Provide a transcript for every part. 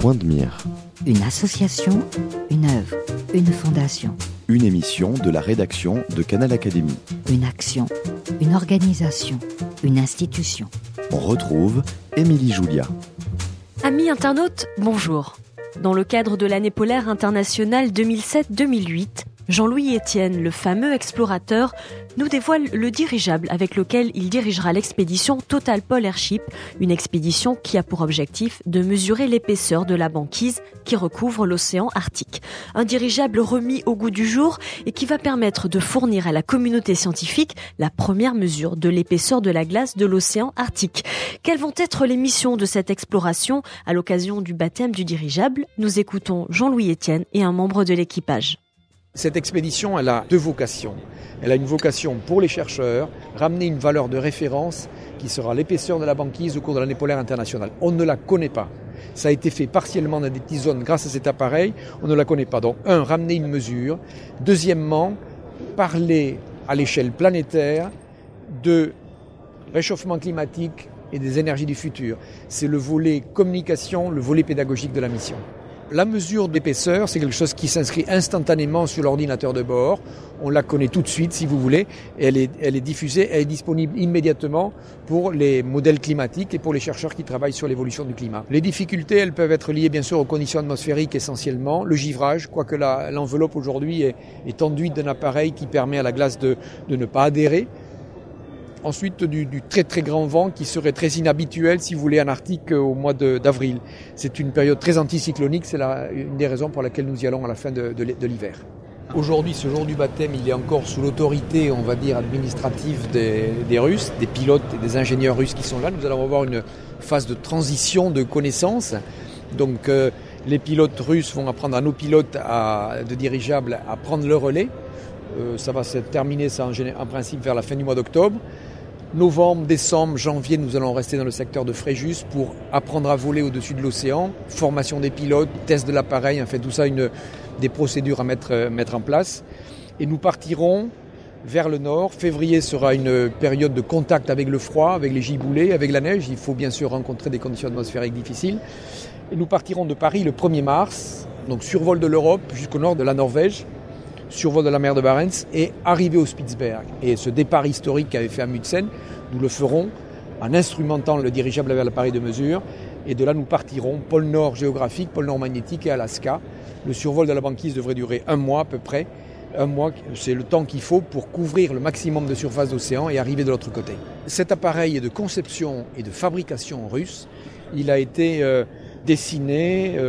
Point de mire. Une association, une œuvre, une fondation. Une émission de la rédaction de Canal Académie. Une action, une organisation, une institution. On retrouve Émilie Julia. Amis internautes, bonjour. Dans le cadre de l'année polaire internationale 2007-2008, Jean-Louis Etienne, le fameux explorateur, nous dévoile le dirigeable avec lequel il dirigera l'expédition Total Pole Airship, une expédition qui a pour objectif de mesurer l'épaisseur de la banquise qui recouvre l'océan Arctique. Un dirigeable remis au goût du jour et qui va permettre de fournir à la communauté scientifique la première mesure de l'épaisseur de la glace de l'océan Arctique. Quelles vont être les missions de cette exploration à l'occasion du baptême du dirigeable? Nous écoutons Jean-Louis Etienne et un membre de l'équipage. Cette expédition, elle a deux vocations. Elle a une vocation pour les chercheurs, ramener une valeur de référence qui sera l'épaisseur de la banquise au cours de l'année polaire internationale. On ne la connaît pas. Ça a été fait partiellement dans des petites zones grâce à cet appareil. On ne la connaît pas. Donc, ramener une mesure. Deuxièmement, parler à l'échelle planétaire de réchauffement climatique et des énergies du futur. C'est le volet communication, le volet pédagogique de la mission. La mesure d'épaisseur, c'est quelque chose qui s'inscrit instantanément sur l'ordinateur de bord. On la connaît tout de suite, si vous voulez. Et elle est diffusée, elle est disponible immédiatement pour les modèles climatiques et pour les chercheurs qui travaillent sur l'évolution du climat. Les difficultés, elles peuvent être liées bien sûr aux conditions atmosphériques essentiellement. Le givrage, quoique l'enveloppe aujourd'hui est enduite d'un appareil qui permet à la glace de ne pas adhérer. Ensuite, du très très grand vent qui serait très inhabituel, si vous voulez, en Arctique au mois d'avril. C'est une période très anticyclonique, c'est une des raisons pour laquelle nous y allons à la fin de l'hiver. Aujourd'hui, ce jour du baptême, il est encore sous l'autorité, on va dire, administrative des Russes, des pilotes et des ingénieurs russes qui sont là. Nous allons avoir une phase de transition de connaissances. Donc, les pilotes russes vont apprendre à nos pilotes de dirigeables à prendre le relais. Ça va se terminer en principe vers la fin du mois d'octobre. Novembre, décembre, janvier, nous allons rester dans le secteur de Fréjus pour apprendre à voler au-dessus de l'océan, formation des pilotes, test de l'appareil, enfin tout ça, des procédures à mettre en place. Et nous partirons vers le nord. Février sera une période de contact avec le froid, avec les giboulées, avec la neige. Il faut bien sûr rencontrer des conditions atmosphériques difficiles. Et nous partirons de Paris le 1er mars, donc survol de l'Europe jusqu'au nord de la Norvège, survol de la mer de Barents et arriver au Spitzberg. Et ce départ historique qu'avait fait Amundsen, nous le ferons en instrumentant le dirigeable vers l'appareil de mesure. Et de là, nous partirons pôle Nord géographique, pôle Nord magnétique et Alaska. Le survol de la banquise devrait durer 1 mois à peu près. 1 mois, c'est le temps qu'il faut pour couvrir le maximum de surface d'océan et arriver de l'autre côté. Cet appareil est de conception et de fabrication russe. Il a été dessiné,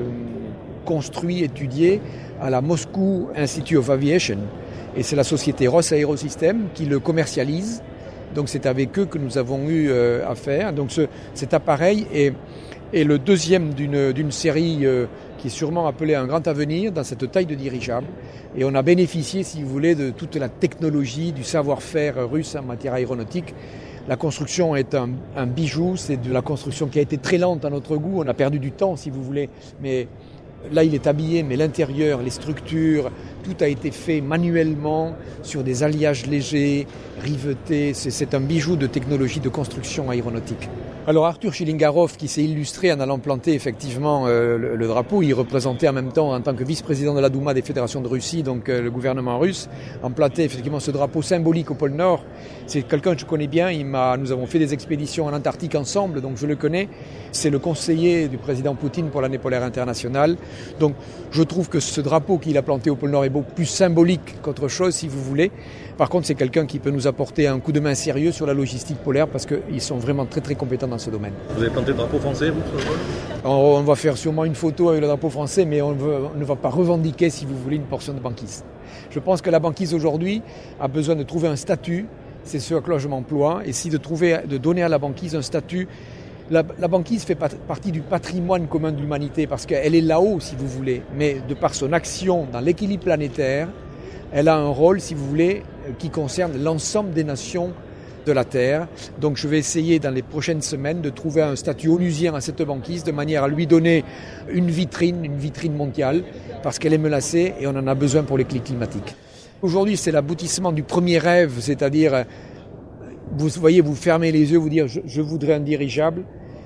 construit, étudié à la Moscow Institute of Aviation. Et c'est la société Ross Aerosystem qui le commercialise. Donc c'est avec eux que nous avons eu affaire. Donc cet appareil est le deuxième d'une série qui est sûrement appelée un grand avenir dans cette taille de dirigeable. Et on a bénéficié, si vous voulez, de toute la technologie, du savoir-faire russe en matière aéronautique. La construction est un bijou, c'est de la construction qui a été très lente à notre goût. On a perdu du temps, si vous voulez, mais là, il est habillé, mais l'intérieur, les structures, tout a été fait manuellement sur des alliages légers, rivetés. C'est un bijou de technologie de construction aéronautique. Alors Arthur Chilingarov, qui s'est illustré en allant planter effectivement le drapeau, il représentait en même temps, en tant que vice-président de la Douma des fédérations de Russie, donc le gouvernement russe, en plantait effectivement ce drapeau symbolique au pôle Nord. C'est quelqu'un que je connais bien, nous avons fait des expéditions en Antarctique ensemble, donc je le connais. C'est le conseiller du président Poutine pour l'année polaire internationale. Donc je trouve que ce drapeau qu'il a planté au pôle Nord est beaucoup plus symbolique qu'autre chose, si vous voulez. Par contre, c'est quelqu'un qui peut nous apporter un coup de main sérieux sur la logistique polaire parce qu'ils sont vraiment très très compétents dans ce domaine. Vous avez planté le drapeau français, vous, ce vol ? On va faire sûrement une photo avec le drapeau français, mais on ne va pas revendiquer, si vous voulez, une portion de banquise. Je pense que la banquise aujourd'hui a besoin de trouver un statut, c'est ce à quoi je m'emploie, et si de donner à la banquise un statut. La banquise fait partie du patrimoine commun de l'humanité parce qu'elle est là-haut, si vous voulez, mais de par son action dans l'équilibre planétaire, elle a un rôle, si vous voulez, qui concerne l'ensemble des nations de la Terre. Donc je vais essayer dans les prochaines semaines de trouver un statut onusien à cette banquise de manière à lui donner une vitrine mondiale parce qu'elle est menacée et on en a besoin pour les climatiques. Aujourd'hui, c'est l'aboutissement du premier rêve, c'est-à-dire, vous voyez, vous fermez les yeux, vous dire je voudrais un dirigeable.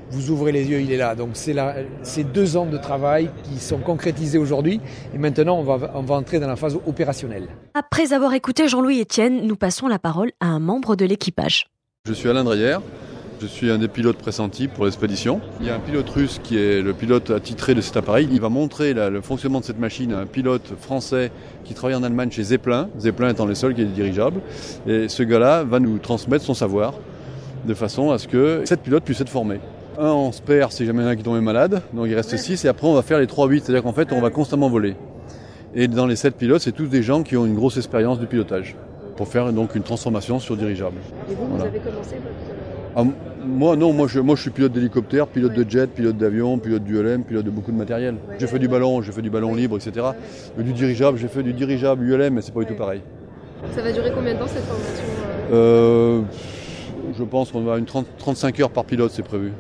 vous ouvrez les yeux, il est là. Donc c'est 2 ans de travail qui sont concrétisés aujourd'hui et maintenant on va entrer dans la phase opérationnelle. Après avoir écouté Jean-Louis Etienne, nous passons la parole à un membre de l'équipage. Je suis Alain Dreyer, je suis un des pilotes pressentis pour l'expédition. Il y a un pilote russe qui est le pilote attitré de cet appareil. Il va montrer le fonctionnement de cette machine à un pilote français qui travaille en Allemagne chez Zeppelin, Zeppelin étant les seuls qui est dirigeable. Et ce gars-là va nous transmettre son savoir de façon à ce que 7 pilotes puissent être formés. Un, on se perd si jamais il y en a qui tombe malade, donc il reste 6 et après on va faire les 3-8, c'est-à-dire qu'en fait on va constamment voler. Et dans les 7 pilotes, c'est tous des gens qui ont une grosse expérience du pilotage pour faire donc une transformation sur dirigeable. Et vous, voilà. Vous avez commencé votre... Moi je suis pilote d'hélicoptère, pilote de jet, pilote d'avion, pilote d'ULM, pilote de beaucoup de matériel. J'ai fait du ballon libre, etc. Mais du dirigeable, j'ai fait du dirigeable ULM, mais c'est pas du tout pareil. Ça va durer combien de temps cette formation Je pense qu'on va avoir 35 heures par pilote, c'est prévu.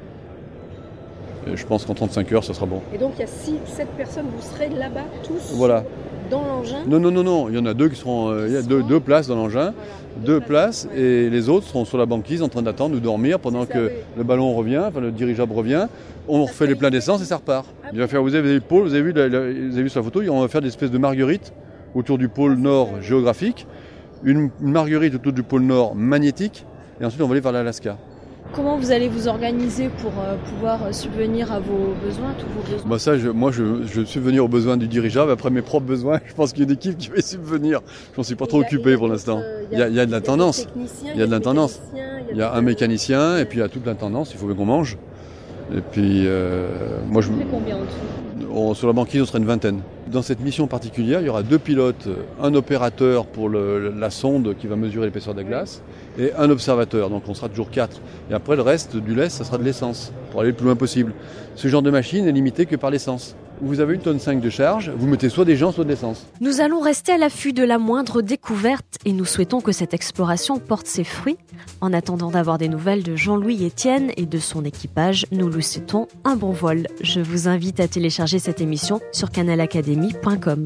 Et je pense qu'en 35 heures, ça sera bon. Et donc il y a 7 personnes, vous serez là-bas tous voilà. Dans l'engin? Non, il y en a 2 qui seront... il y a deux places dans l'engin, voilà. 2 places, et les autres seront sur la banquise en train d'attendre ou dormir pendant que le ballon revient, enfin le dirigeable revient, on refait les pleins d'essence et ça repart. Il va faire, vous avez vu le pôle, vous avez vu sur la photo, on va faire des espèces de marguerites autour du pôle nord géographique, une marguerite autour du pôle nord magnétique, et ensuite on va aller vers l'Alaska. Comment vous allez vous organiser pour pouvoir subvenir à vos besoins, tous vos besoins? Bah ça, je subvenir aux besoins du dirigeable. Après mes propres besoins, je pense qu'il y a une équipe qui va subvenir. Je m'en suis pas trop occupé pour l'instant. Il y a de la tendance. Il y a de la tendance. Il y a un mécanicien et puis il y a toute la tendance. Il faut bien qu'on mange. Et puis moi je. Combien en tout? Sur la banquise, on sera une vingtaine. Dans cette mission particulière, il y aura 2 pilotes, un opérateur pour la sonde qui va mesurer l'épaisseur de la glace et un observateur, donc on sera toujours 4. Et après le reste du lest, ça sera de l'essence, pour aller le plus loin possible. Ce genre de machine est limité que par l'essence. Vous avez 1,5 tonne de charge, vous mettez soit des gens, soit de l'essence. Nous allons rester à l'affût de la moindre découverte et nous souhaitons que cette exploration porte ses fruits. En attendant d'avoir des nouvelles de Jean-Louis Etienne et de son équipage, nous lui souhaitons un bon vol. Je vous invite à télécharger cette émission sur canalacademy.com.